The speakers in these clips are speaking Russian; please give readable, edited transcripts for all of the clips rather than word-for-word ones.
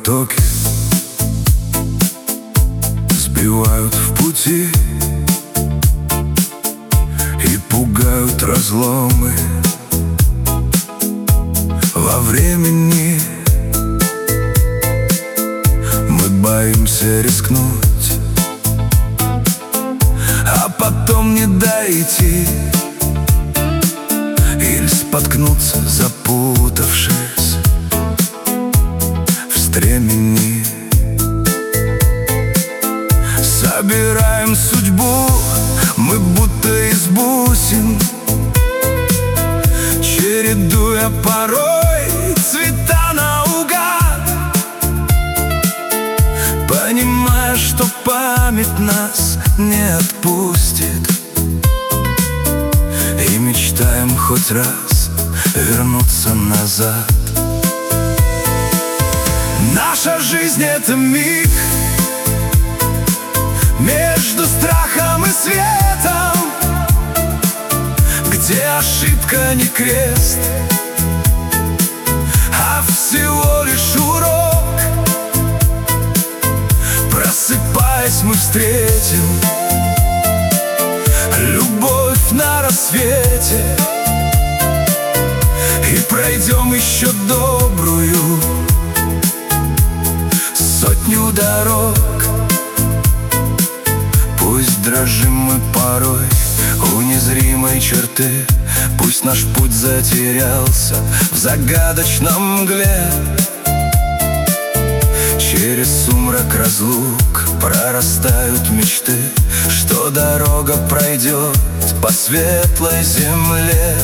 потоки сбивают в пути и пугают разломы во времени. Мы боимся рискнуть, а потом не дойти или споткнуться, запутавшись в стремени. Собираем судьбу мы будто из бусин, чередуя порой цвета наугад, понимая, что память нас не отпустит, и мечтаем хоть раз вернуться назад. Наша жизнь — это миг между страхом и светом, где ошибка не крест, а всего лишь урок. Просыпаясь, мы встретим любовь на рассвете и пройдем еще добрую сотню дорог. Пусть дрожим мы порой у незримой черты, пусть наш путь затерялся в загадочном мгле. Через сумрак разлук прорастают мечты, что дорога пройдет по светлой земле.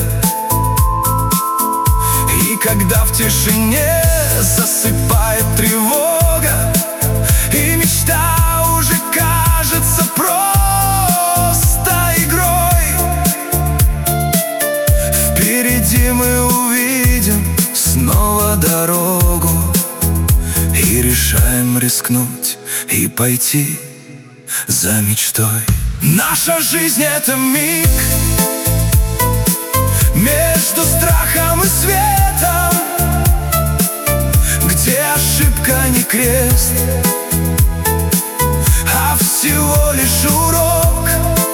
И когда в тишине засыпает тревога, и мечта уже кажется просто игрой, впереди мы увидим снова дорогу и решаем рискнуть и пойти за мечтой. Наша жизнь — это миг между страхом и светом, где ошибка не крест, а всего лишь урок.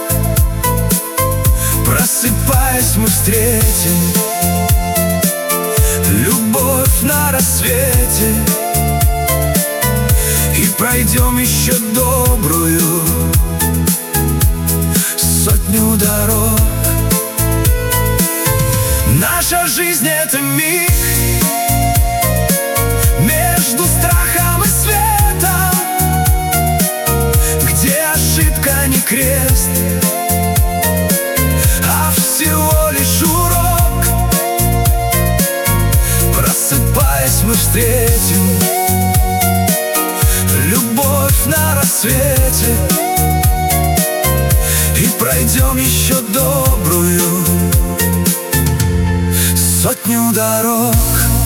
Просыпаясь, мы встретим любовь на рассвете и пройдем еще добрую сотню дорог. Наша жизнь — это миг между страхом и светом, где ошибка не крест, а всего лишь урок. Просыпаясь, мы встретим любовь на рассвете и пройдем еще добрую сотню дорог.